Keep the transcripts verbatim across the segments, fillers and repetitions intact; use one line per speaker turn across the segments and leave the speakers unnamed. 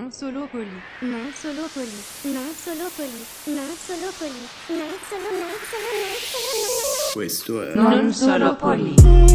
Non solo poli.
Non solo poli. Non solo poli. Non solo poli. Non solo non solo non solo
Questo è
Non solo poli.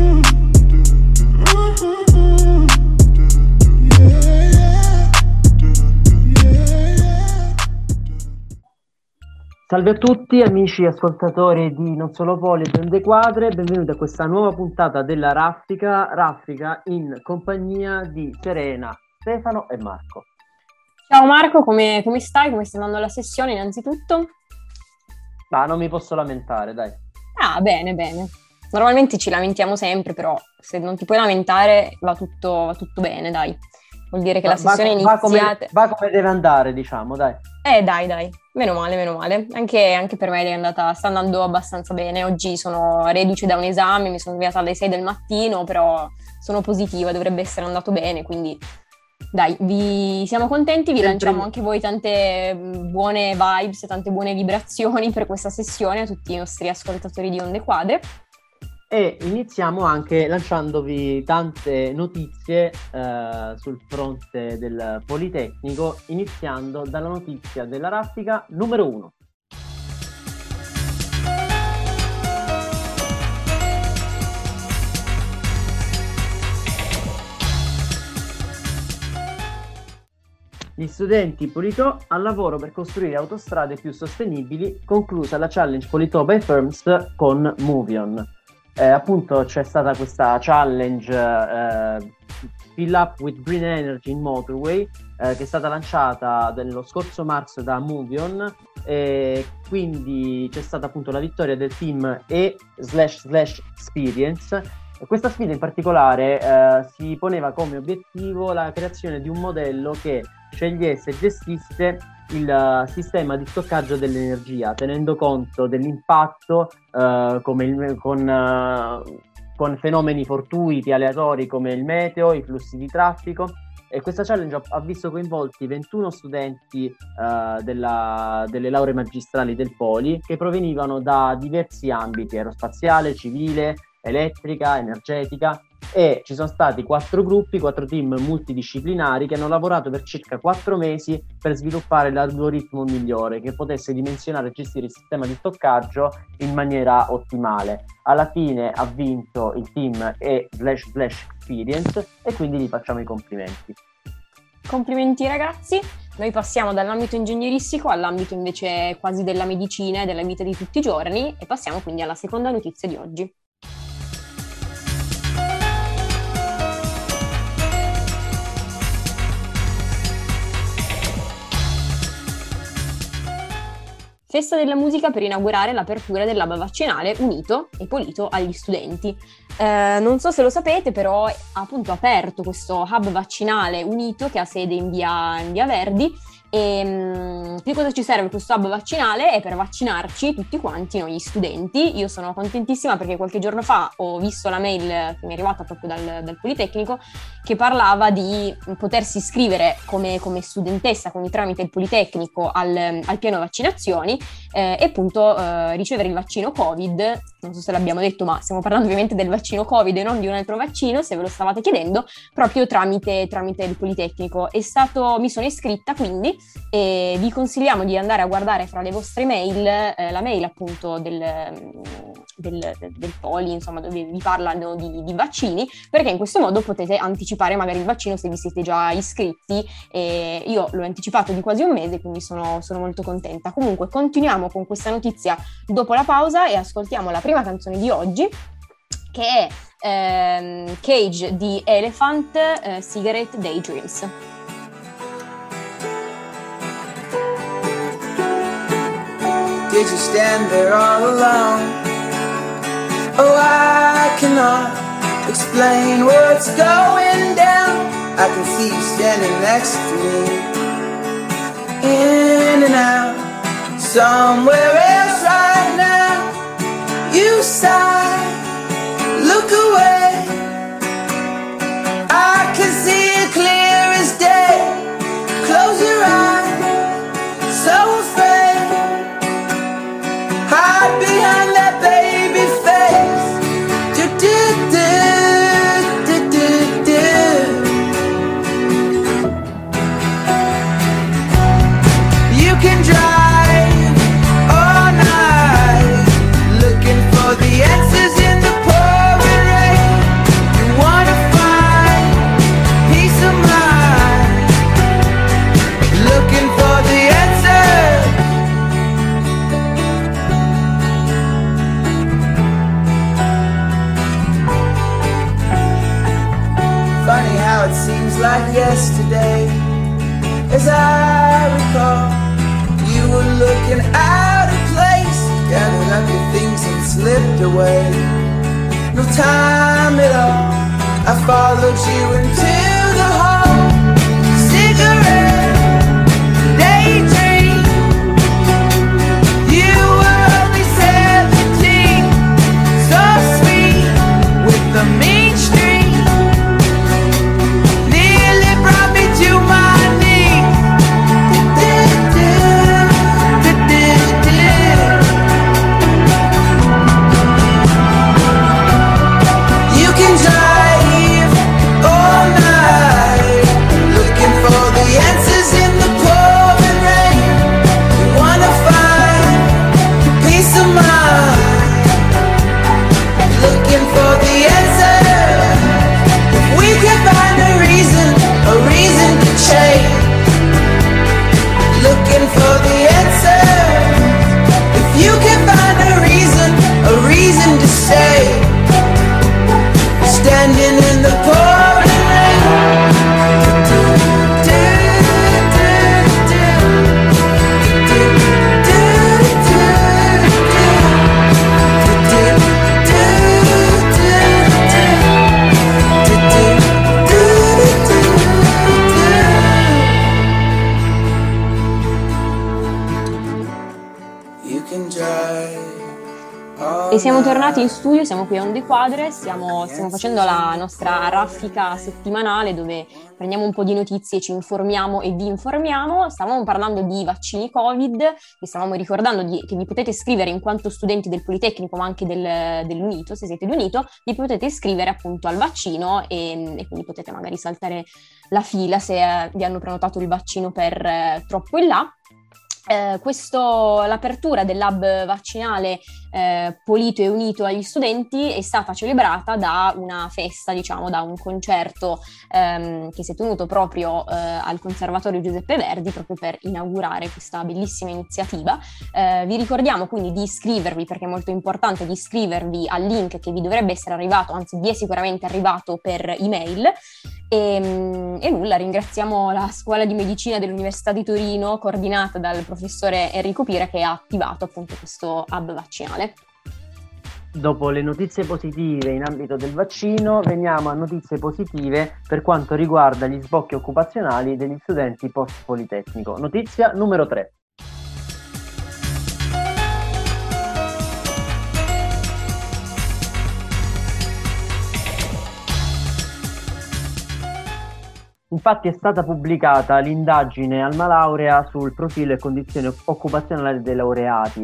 Salve a tutti amici ascoltatori di Non Solo Poli e Bende Quadre, benvenuti a questa nuova puntata della Raffica, Raffica in compagnia di Serena, Stefano e Marco.
Ciao Marco, come, come stai? Come stai andando la sessione innanzitutto?
Ma non mi posso lamentare, dai.
Ah, bene, bene. Normalmente ci lamentiamo sempre, però se non ti puoi lamentare va tutto, va tutto bene, dai. Vuol dire che
Va,
la sessione è
va, come,
iniziata.
va come deve andare, diciamo, dai.
Eh dai, dai, meno male, meno male. Anche, anche per me è andata, sta andando abbastanza bene. Oggi sono reduce da un esame, mi sono svegliata alle sei del mattino, però sono positiva, dovrebbe essere andato bene, quindi dai, vi siamo contenti, vi
Sempre-
lanciamo anche voi tante mh, buone vibes, tante buone vibrazioni per questa sessione a tutti i nostri ascoltatori di Onde Quadre.
E iniziamo anche lanciandovi tante notizie eh, sul fronte del Politecnico, iniziando dalla notizia della Raffica numero uno. Gli studenti Politò al lavoro per costruire autostrade più sostenibili, conclusa la challenge Politò by Firms con Movion. Eh, appunto c'è stata questa challenge eh, Fill Up with Green Energy in Motorway eh, che è stata lanciata nello scorso marzo da Movion, e quindi c'è stata appunto la vittoria del team E slash slash Experience. E questa sfida in particolare eh, si poneva come obiettivo la creazione di un modello che scegliesse e gestisse il uh, sistema di stoccaggio dell'energia, tenendo conto dell'impatto uh, come il, con, uh, con fenomeni fortuiti, aleatori come il meteo, i flussi di traffico. E questa challenge ha, ha visto coinvolti ventuno studenti uh, della, delle lauree magistrali del Poli, che provenivano da diversi ambiti: aerospaziale, civile, elettrica, energetica. E ci sono stati quattro gruppi, quattro team multidisciplinari che hanno lavorato per circa quattro mesi per sviluppare l'algoritmo migliore che potesse dimensionare e gestire il sistema di stoccaggio in maniera ottimale. Alla fine ha vinto il team E slash slash Experience e quindi gli facciamo i complimenti.
Complimenti ragazzi, noi passiamo dall'ambito ingegneristico all'ambito invece quasi della medicina e della vita di tutti i giorni e passiamo quindi alla seconda notizia di oggi. Festa della musica per inaugurare l'apertura del lab vaccinale unito e pulito agli studenti. Eh, non so se lo sapete, però ha appunto aperto questo hub vaccinale unito che ha sede in via, in via Verdi. E mh, che cosa ci serve questo hub vaccinale? È per vaccinarci tutti quanti noi studenti. Io sono contentissima perché qualche giorno fa ho visto la mail che mi è arrivata proprio dal, dal Politecnico che parlava di potersi iscrivere come, come studentessa, quindi tramite il Politecnico al, al piano vaccinazioni eh, e appunto eh, ricevere il vaccino Covid. Non so se l'abbiamo detto, ma stiamo parlando ovviamente del vaccino Covid e non di un altro vaccino, se ve lo stavate chiedendo, proprio tramite, tramite il Politecnico. È stato, mi sono iscritta quindi e vi consigliamo di andare a guardare fra le vostre mail eh, la mail appunto del, del, del, del Poli, insomma, dove vi parlano di, di vaccini, perché in questo modo potete anticipare magari il vaccino se vi siete già iscritti. E io l'ho anticipato di quasi un mese, quindi sono, sono molto contenta. Comunque continuiamo con questa notizia dopo la pausa e ascoltiamo la prima canzone di oggi, che è ehm, Cage di Elephant, eh, Cigarette Daydreams.
Did you stand there all alone? Oh, I cannot explain what's going down. I can see you standing next to me, in and out, somewhere else right now. You sigh, look away. I can see it clear as day. Close your eyes, so afraid. Hide behind that baby face. Do do do do do do. as I recall, you were looking out of place, gathered up your things and slipped away. No time at all, I followed you into the hall. Cigarette, daydream. You were only seventeen, so sweet with the mean streak. Nearly brought me to my knees. You can drive all night, looking for the answers in the pouring rain. You wanna find peace of mind, looking for the answer. If we can find a reason, a reason to change, looking for the answer. If you can find a reason, a reason to stay, standing in the pouring rain. You can drive all
E siamo tornati in
night.
studio, siamo qui a Onde Quadre, stiamo, stiamo facendo la nostra raffica settimanale dove prendiamo un po' di notizie, ci informiamo e vi informiamo. Stavamo parlando di vaccini Covid, vi stavamo ricordando di- che vi potete iscrivere in quanto studenti del Politecnico ma anche del- dell'Unito, se siete l'Unito, vi potete iscrivere appunto al vaccino e, e quindi potete magari saltare la fila se eh, vi hanno prenotato il vaccino per eh, troppo in là. Eh, questo, l'apertura dell'hub vaccinale eh, Polito e Unito agli studenti è stata celebrata da una festa, diciamo, da un concerto ehm, che si è tenuto proprio eh, al Conservatorio Giuseppe Verdi proprio per inaugurare questa bellissima iniziativa. Eh, vi ricordiamo quindi di iscrivervi, perché è molto importante, di iscrivervi al link che vi dovrebbe essere arrivato, anzi vi è sicuramente arrivato per email. E, e nulla, ringraziamo la Scuola di Medicina dell'Università di Torino, coordinata dal professore Enrico Pira, che ha attivato appunto questo hub vaccinale.
Dopo le notizie positive in ambito del vaccino, veniamo a notizie positive per quanto riguarda gli sbocchi occupazionali degli studenti post-politecnico. Notizia numero tre. Infatti è stata pubblicata l'indagine Alma Laurea sul profilo e condizioni occupazionali dei laureati.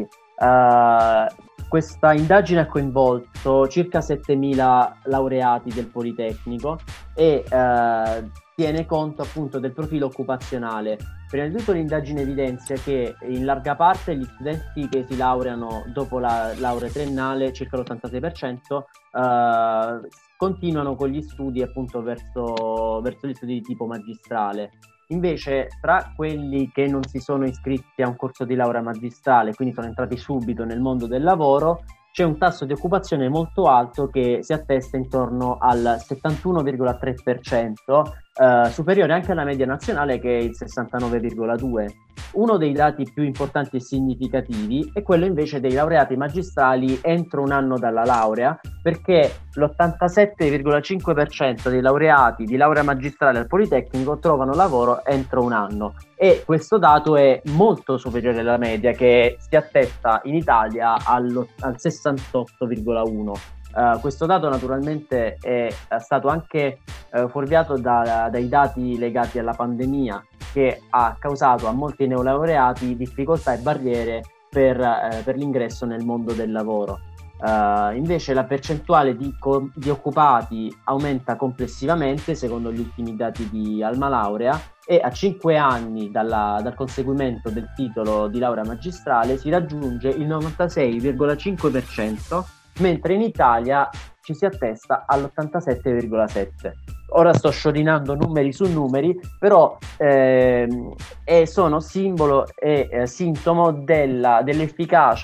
Uh, questa indagine ha coinvolto circa settemila laureati del Politecnico e uh, tiene conto appunto del profilo occupazionale. Prima di tutto l'indagine evidenzia che in larga parte gli studenti che si laureano dopo la laurea triennale, circa l'ottantasei per cento, uh, continuano con gli studi appunto verso, verso gli studi di tipo magistrale. Invece tra quelli che non si sono iscritti a un corso di laurea magistrale, quindi sono entrati subito nel mondo del lavoro, c'è un tasso di occupazione molto alto che si attesta intorno al settantuno virgola tre per cento, eh, superiore anche alla media nazionale che è il sessantanove virgola due per cento. Uno dei dati più importanti e significativi è quello invece dei laureati magistrali entro un anno dalla laurea, perché l'ottantasette virgola cinque per cento dei laureati di laurea magistrale al Politecnico trovano lavoro entro un anno, e questo dato è molto superiore alla media che si attesta in Italia allo, al sessantotto virgola uno per cento. Uh, questo dato naturalmente è, è stato anche uh, fuorviato da, dai dati legati alla pandemia, che ha causato a molti neolaureati difficoltà e barriere per, uh, per l'ingresso nel mondo del lavoro. Uh, invece la percentuale di, co- di occupati aumenta complessivamente secondo gli ultimi dati di Alma Laurea, e a cinque anni dalla, dal conseguimento del titolo di laurea magistrale si raggiunge il novantasei virgola cinque per cento, mentre in Italia ci si attesta all'ottantasette virgola sette per cento. Ora sto sciorinando numeri su numeri, però ehm, e sono simbolo e eh, sintomo della, dell'efficacia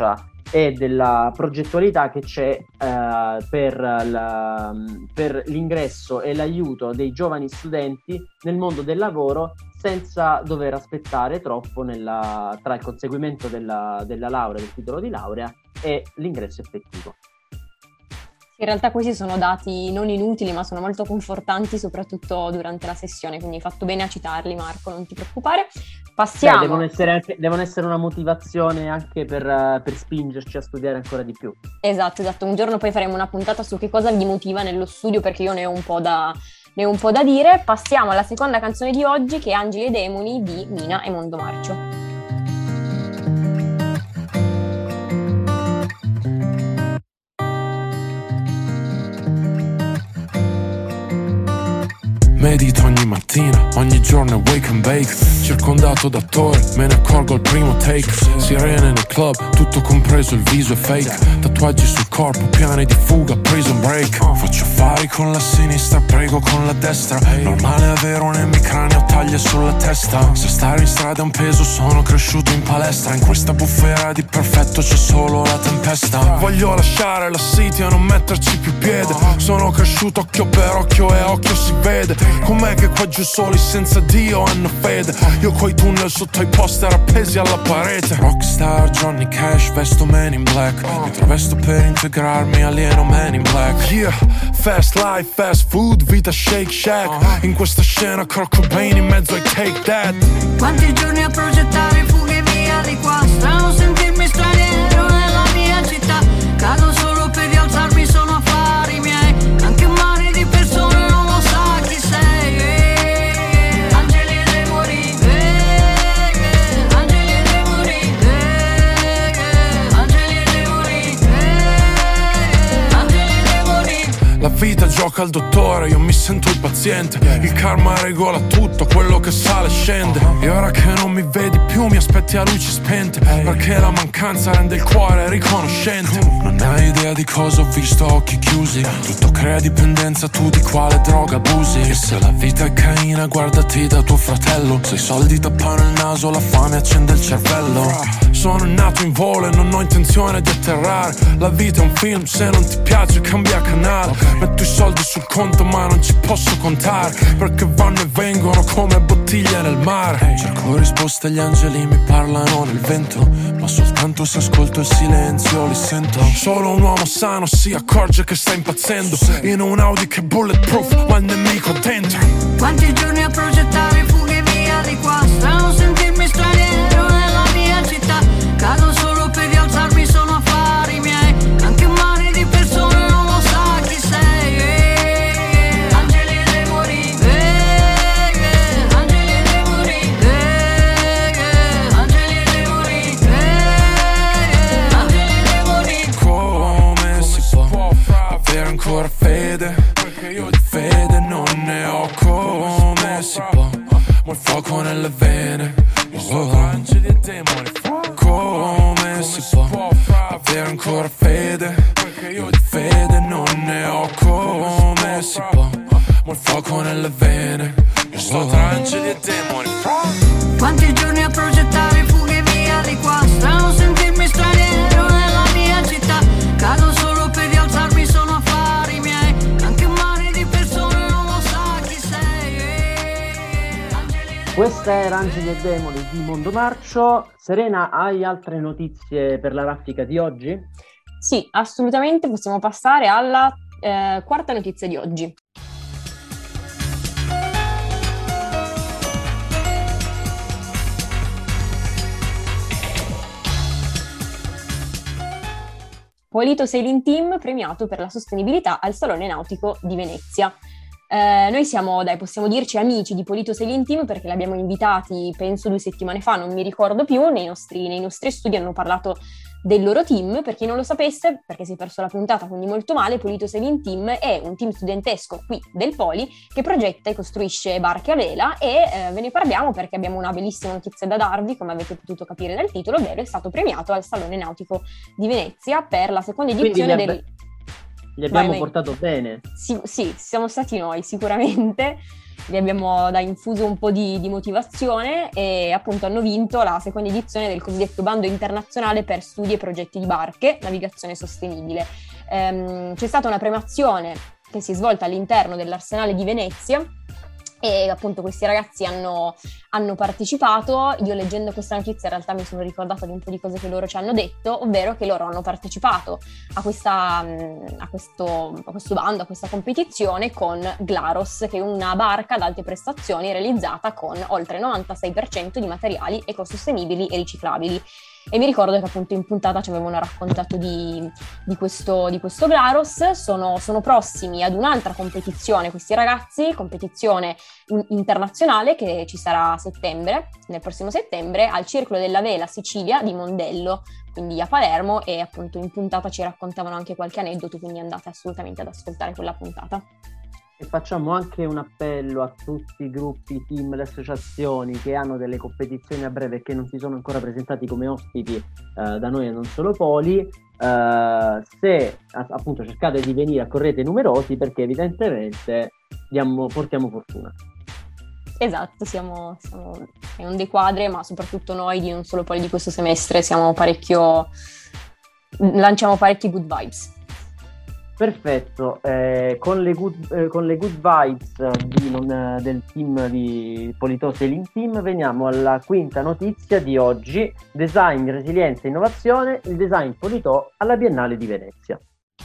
e della progettualità che c'è eh, per, la, per l'ingresso e l'aiuto dei giovani studenti nel mondo del lavoro senza dover aspettare troppo nella, tra il conseguimento della, della laurea, del titolo di laurea e l'ingresso effettivo.
In realtà questi sono dati non inutili, ma sono molto confortanti, soprattutto durante la sessione, quindi hai fatto bene a citarli, Marco, non ti preoccupare. Passiamo.
Beh, devono, essere anche, devono essere una motivazione anche per, uh, per spingerci a studiare ancora di più.
Esatto, esatto. Un giorno poi faremo una puntata su che cosa vi motiva nello studio, perché io ne ho un po' da, ne ho un po' da dire. Passiamo alla seconda canzone di oggi, che è Angeli e Demoni di Mina e Mondomarcio.
Medito ogni mattina, ogni giorno è wake and bake. Circondato da attori, me ne accorgo al primo take. Sirene nel club, tutto compreso il viso è fake. Tatuaggi sul corpo, piani di fuga, prison break. Faccio affari con la sinistra, prego con la destra. Normale avere un emicranio, taglie sulla testa. Se stare in strada è un peso, sono cresciuto in palestra. In questa bufera di perfetto c'è solo la tempesta. Voglio lasciare la city e non metterci più piede. Sono cresciuto occhio per occhio e occhio si vede. Com'è che qua giù soli senza Dio hanno fede? Io coi tunnel sotto i poster appesi alla parete. Rockstar Johnny Cash, vesto Man in Black. Mi travesto per integrarmi, alieno Man in Black. Yeah, fast life, fast food, vita Shake Shack. In questa scena Kurt Cobain in mezzo ai Take That.
Quanti giorni a progettare fughe via di qua. Strano sentirmi straniero nella mia città. Cado solo per rialzarmi, sono affari miei. Anche un mare di persone non lo sa chi sei. Angeli e demoni, angeli e demoni, angeli e demoni, angeli e demoni.
La vita gioca al dottore, io mi sento il paziente. Il karma regola tutto, quello che sale scende. E ora che non mi vedi più mi aspetti a luci spente, perché la mancanza rende il cuore riconoscente. Non hai idea di cosa ho visto a occhi chiusi. Tutto crea dipendenza, tu di quale droga abusi. E se la vita è Caina, guardati da tuo fratello. Se i soldi tappano il naso, la fame accende il cervello. Sono nato in volo e non ho intenzione di atterrare. La vita è un film, se non ti piace cambia canale. Metto i soldi sul conto ma non ci posso contare, perché vanno e vengono come bottiglie nel mare. Cerco risposte, gli angeli mi parlano nel vento, ma soltanto se ascolto il silenzio li sento. Solo un uomo sano si accorge che sta impazzendo in un Audi che è bulletproof ma il nemico dentro.
Quanti giorni a progettare fughe via di qua. Strano sentirmi straniero nella mia città. Cado solo per rialzarmi, sono affari miei. Anche un mare di persone non lo sa chi sei. Angeli e demoni, angeli e demoni, angeli e demoni, angeli e demoni.
Come si può avere ancora fede? Perché io di fede non ne ho. Come si può? Mo' il fuoco nelle vene. Oh. Angeli e demoni. Come si può avere ancora fede? Perché io di fede non ne ho. Come si può? Mo' il fuoco nelle vene. Io sto tra angeli e demoni.
Quanti giorni a progettare fughe via di qua. Strano sentirmi straniero nella mia città. Cado solo per rialzarmi, sono affari miei. Anche un mare di persone non lo sa chi sei.
Questa era Angeli e Demoni di Mondomarcio. Serena, hai altre notizie per la raffica di oggi?
Sì, assolutamente, possiamo passare alla eh, quarta notizia di oggi. Polito Sailing Team premiato per la sostenibilità al Salone Nautico di Venezia. Eh, noi siamo, dai, possiamo dirci amici di Polito Sailing Team perché li abbiamo invitati, penso due settimane fa, non mi ricordo più, nei nostri, nei nostri studi hanno parlato del loro team. Per chi non lo sapesse, perché si è perso la puntata, quindi molto male, Polito Sailing Team è un team studentesco qui del Poli che progetta e costruisce barche a vela e eh, ve ne parliamo perché abbiamo una bellissima notizia da darvi, come avete potuto capire dal titolo, ovvero è stato premiato al Salone Nautico di Venezia per la seconda edizione
Quindi
del...
Li abbiamo
Vai, vai.
portato bene.
Sì, sì, siamo stati noi sicuramente, li abbiamo da infuso un po' di, di motivazione e appunto hanno vinto la seconda edizione del cosiddetto bando internazionale per studi e progetti di barche, navigazione sostenibile. Ehm, c'è stata una premiazione che si è svolta all'interno dell'Arsenale di Venezia e appunto questi ragazzi hanno, hanno partecipato. Io leggendo questa notizia in realtà mi sono ricordata di un po' di cose che loro ci hanno detto, ovvero che loro hanno partecipato a, questa, a, questo, a questo bando, a questa competizione con Glaros, che è una barca ad alte prestazioni realizzata con oltre il novantasei per cento di materiali ecosostenibili e riciclabili. E mi ricordo che appunto in puntata ci avevano raccontato di, di, questo, di questo Glaros. Sono, sono prossimi ad un'altra competizione questi ragazzi, competizione in, internazionale che ci sarà a settembre, nel prossimo settembre, al Circolo della Vela Sicilia di Mondello, quindi a Palermo, e appunto in puntata ci raccontavano anche qualche aneddoto, quindi andate assolutamente ad ascoltare quella puntata.
E facciamo anche un appello a tutti i gruppi, i team, le associazioni che hanno delle competizioni a breve e che non si sono ancora presentati come ospiti eh, da noi e non solo Poli. Eh, se appunto cercate di venire, accorrete numerosi, perché evidentemente diamo, portiamo fortuna.
Esatto, siamo, siamo è un dequadre, ma soprattutto noi di non solo Poli di questo semestre siamo parecchio, lanciamo parecchi good vibes.
Perfetto, eh, con, le good, eh, con le good vibes di, non, del team di Polito Sailing Team veniamo alla quinta notizia di oggi: design, resilienza e innovazione, il design Polito alla Biennale di Venezia.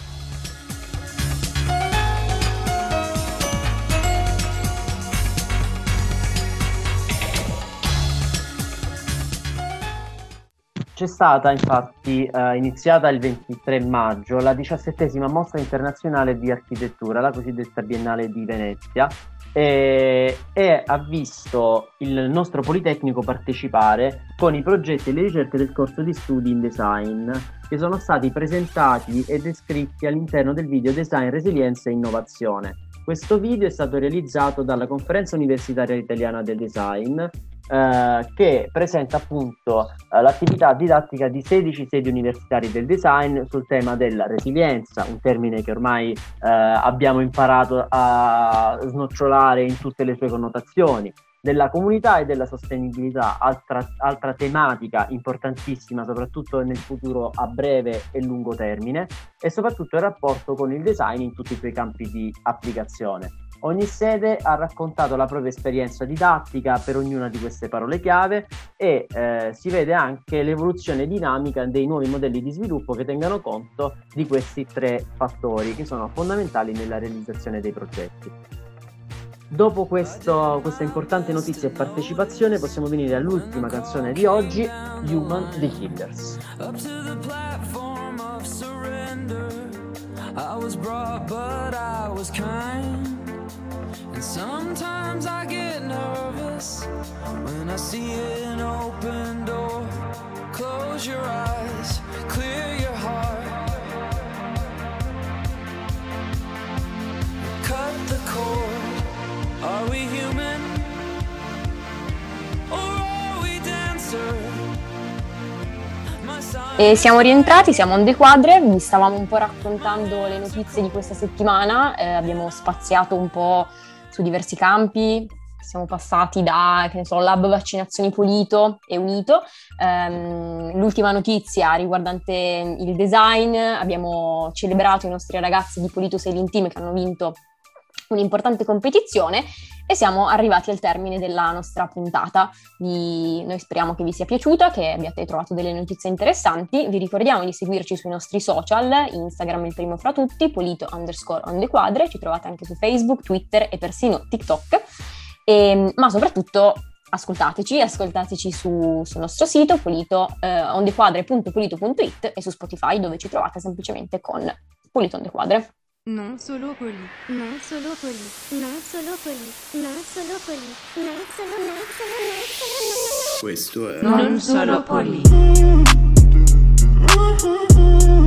C'è stata infatti eh, iniziata il ventitré maggio la diciassettesima mostra internazionale di architettura, la cosiddetta Biennale di Venezia, e, e ha visto il nostro Politecnico partecipare con i progetti e le ricerche del corso di studi in design, che sono stati presentati e descritti all'interno del video Design, Resilienza e Innovazione. Questo video è stato realizzato dalla Conferenza Universitaria Italiana del Design, eh, che presenta appunto eh, l'attività didattica di sedici sedi universitarie del design sul tema della resilienza, un termine che ormai eh, abbiamo imparato a snocciolare in tutte le sue connotazioni, della comunità e della sostenibilità, altra, altra tematica importantissima soprattutto nel futuro a breve e lungo termine, e soprattutto il rapporto con il design in tutti i suoi campi di applicazione. Ogni sede ha raccontato la propria esperienza didattica per ognuna di queste parole chiave e eh, si vede anche l'evoluzione dinamica dei nuovi modelli di sviluppo che tengano conto di questi tre fattori che sono fondamentali nella realizzazione dei progetti. Dopo questo, questa importante notizia e partecipazione possiamo venire all'ultima canzone di oggi, Human The Killers.
Up to the platform of surrender, I was brought but I was kind, and sometimes I get nervous when I see an open door. Close your eyes, clear your heart, cut the cord. Are we human or are we dancer?
E siamo rientrati, siamo on the quadre, vi stavamo un po' raccontando le notizie di questa settimana, eh, abbiamo spaziato un po' su diversi campi, siamo passati da, che ne so, Lab Vaccinazioni Polito e Unito. Um, l'ultima notizia riguardante il design: abbiamo celebrato i nostri ragazzi di Polito Sailing Team che hanno vinto un'importante competizione e siamo arrivati al termine della nostra puntata. Vi, noi speriamo che vi sia piaciuta, che abbiate trovato delle notizie interessanti. Vi ricordiamo di seguirci sui nostri social, Instagram il primo fra tutti, Polito underscore on the quadre, ci trovate anche su Facebook, Twitter e persino TikTok, e, ma soprattutto ascoltateci, ascoltateci su, sul nostro sito polito eh, ondequadre punto polito punto it e su Spotify, dove ci trovate semplicemente con Polito on the Quadre.
Non solo Poli, non solo Poli, non solo Poli, non solo Poli, non solo, non solo, non solo, non solo.
Questo è
Non solo Poli.